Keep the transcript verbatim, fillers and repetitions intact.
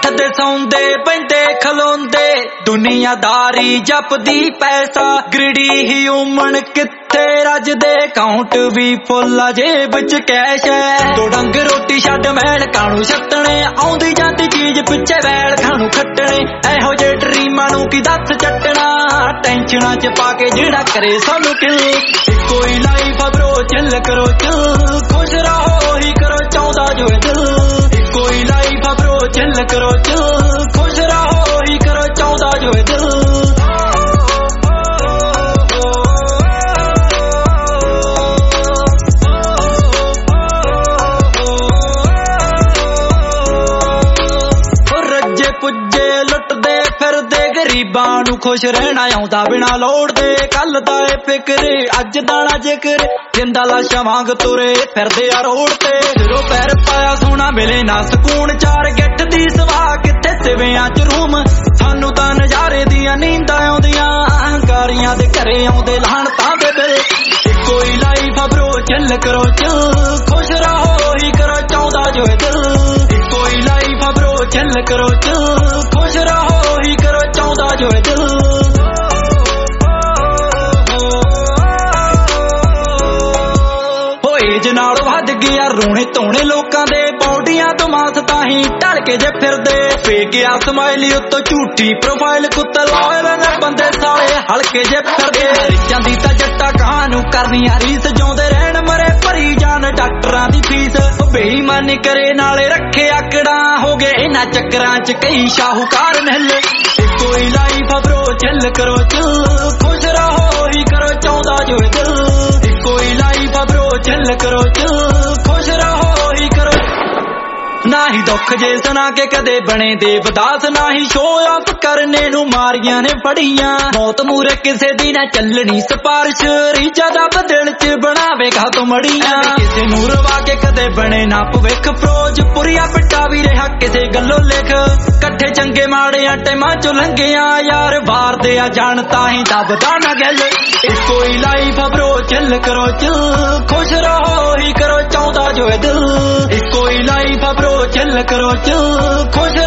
ਉੱਠਦੇ ਸੌਂਦੇ ਪੈਂਦੇ ਖਲੋਂਦੇ ਦੁਨੀਆਦਾਰੀ ਜਪਦੀ ਪੈਸਾ ਗ੍ਰਿਡੀ ਹਿਊਮਨ ਕਿੱਥੇ ਰੱਜਦੇ ਕਾਊਂਟ ਵੀ ਫੁੱਲ ਆ ਜੇਬ ਚ ਕੈਸ਼ ਹੈ ਦੋ ਡੰਗ ਰੋਟੀ ਛੱਡ ਮੈਲ ਕਾਣੂ ਛੱਟਣੇ ਆਉਂਦੀ ਜਾਂਦੀ ਚੀਜ਼ ਪਿੱਛੇ ਵੈਲ ਖਾਣੂ ਖੱਟਣੇ ਇਹੋ ਜਿਹੇ ਡਰੀਮਾਂ ਨੂੰ ਕੀ ਦੱਸ ਚੱਟਣਾ ਟੈਨਸ਼ਨਾਂ ਚ ਪਾ ਕੇ ਜਿਹੜਾ ਕਰੇ ਸਾਨੂੰ ਕਿਲ ਕੋਈ ਲਾਈਫ ਆ ਬ్రో ਚੱਲ ਕਰੋ ਚੱਲ ਖੁਸ਼ ਰਹੋ ਹੀ ਕਰੋ ਚਾਹੁੰਦਾ ਜੋ ਦਿਲ ਕੋਈ ਲਾਈਫ ਆ ਬ్రో ਚੱਲ ਕਰੋ ਚੱਲ ਖੁਸ਼ ਰਹੋ ਹੀ ਕਰੋ ਚਾਹੁੰਦਾ ਜੋ ਦਿਲ ਗਰੀਬਾਂ ਨੂੰ ਖੁਸ਼ ਰਹਿਣਾ ਆਉਂਦਾ ਬਿਨਾ ਲੋੜ ਦੇ ਕੱਲ ਦਾ ਏ ਫਿਕਰ ਅੱਜ ਦਾ ਨਾ ਜ਼ਿਕਰ ਜਿੰਦਾ ਲਾਸ਼ਾਂ ਵਾਂਗ ਤੁਰੇ ਫਿਰਦੇ ਆ ਰੋਡ ਤੇ ਜਦੋਂ ਪੈਰ ਪਾਇਆ ਸੋਨਾ ਮਿਲੇ ਨਾ ਸਕੂਨ ਚਾਰ ਗਿੱਠ ਦੀ ਸਵਾਹ ਕਿੱਥੇ ਸਿਵਿਆਂ ਚ ਰੂਮ ਸਾਨੂੰ ਤਾਂ ਨਜ਼ਾਰੇ ਦੀਆਂ ਨੀਂਦਾਂ ਆਉਂਦੀਆਂ ਹੰਕਾਰੀਆਂ ਦੇ ਘਰੇ ਆਉਂਦੇ ਲਾਹਣਤਾਂ ਦੇ ਬਿਲ ਕੋਈ ਲਾਈਫ ਆ ਬ్రో ਚੱਲ ਕਰੋ ਚੱਲ ਖੁਸ਼ ਰਹੋ ਹੀ ਕਰੋ ਚਾਹੁੰਦਾ ਜੋ ਦਿਲ ਕੋਈ ਲਾਈਫ ਆ ਬ్రో ਚੱਲ ਕਰੋ ਚੱਲ ਖੁਸ਼ ਰਹੋ ਹੀ ਕਰੋ ਚਾਹੁੰਦਾ ਜੋ ਦਿਲ ਹੋਏ ਜ ਨਾਲ ਵੱਧ ਗਿਆ ਰੋਣੇ ਧੋਣੇ ਲੋਕਾਂ ਦੇ ਬੌਡੀਆਂ ਤੋਂ ਮਾਸ ਤਾਂ ਹੀ ਢਲ ਕੇ ਜੇ ਫਿਰਦੇ ਫੇਕ ਆ ਸਮਾਈਲੀ ਉੱਤੋਂ ਝੂਠੀ ਪ੍ਰੋਫਾਈਲ ਕੁੱਤਾ ਲਾਏ ਨੇ ਬੰਦੇ ਸਾਲੇ ਹਲਕੇ ਜੇ ਫਿਰਦੇ ਰਿਚਾਂ ਦੀ ਤਾਂ ਜੱਟਾ ਕਾਂ ਨੂੰ ਕਰਨੀਆਂ ਰੀਸ ਜਿਉਂਦੇ ਰਹਿਣ ਮਰੇ ਭਰੀ ਜਾਣ ਡਾਕਟਰਾਂ ਦੀ ਫੀਸ ਬੇਈਮਾਨੀ ਕਰੇ ਨਾਲੇ ਰੱਖੇ ਆਕੜਾਂ ਹੋ ਗਏ ਇਹਨਾਂ ਚੱਕਰਾਂ ਚ ਕਈ ਸ਼ਾਹੂਕਾਰ ਮਹਿਲੇ ਕੋਈ ਲਾਈਫ ਆ ਬ్రో ਚੱਲ ਕਰੋ ਚੱਲ ਖੁਸ਼ ਰਹੋ ਹੀ ਕਰੋ ਚਾਹੁੰਦਾ ਜੋ ਦਿਲ ਕੋਈ ਲਾਈਫ ਆ ਬ్రో ਚੱਲ ਕਰੋ ਚੱਲ ਖੁਸ਼ ਰਹੋ ਹੀ ਕਰੋ ਨਾ ਹੀ ਦੁੱਖ ਜੇ ਸੁਣਾ ਕੇ ਕਦੇ ਬਣੇ ਦੇਵਦਾਸ ਨਾ ਹੀ ਸ਼ੋਅ ਆਫ ਕਰਨੇ ਨੂੰ ਮਾਰੀਆਂ ਨੇ ਫੜੀਆਂ ਮੌਤ ਮੂਰੇ ਕਿਸੇ ਦੀ ਨਾ ਚੱਲਣੀ ਸਿਫਾਰਿਸ਼ ਰੀਝਾਂ ਦਾ ਦਿਲ ਚ ਬਣਾਵੇਗਾ ਤੂੰ ਮੜੀਆਂ ਕਿਸੇ ਨੂੰ ਰਵਾ ਕੇ ਕਦੇ ਬਣੇ ਨਾ ਭਵਿੱਖ ਫਰੋਜ ਪੁਰੀਆ ਪਿੱਟਾ ਵੀ ਰਿਹਾ ਕਿਸੇ ਗੱਲੋਂ ਲਿਖ ਇਕੱਠੇ ਚੰਗੇ ਮਾੜਿਆਂ ਟਾਈਮਾਂ ਚੋਂ ਲੰਘਿਆ ਯਾਰ ਬਾਰ ਦੇ ਆ ਜਾਣ ਤਾਂ ਹੀ ਦੱਬਦਾ ਨਾ ਗੱਲ ਕੋਈ ਲਾਈਫ ਆ ਬ్రో ਚੱਲ ਕਰੋ ਚੱਲ ਖੁਸ਼ ਰਹੋ ਹੀ ਕਰੋ ਚਾਹੁੰਦਾ ਜੋ ਦਿਲ ਕੋਈ ਲਾਈਫ ਆ ਬ్రో ਚੱਲ ਕਰੋ ਚੱਲ ਖੁਸ਼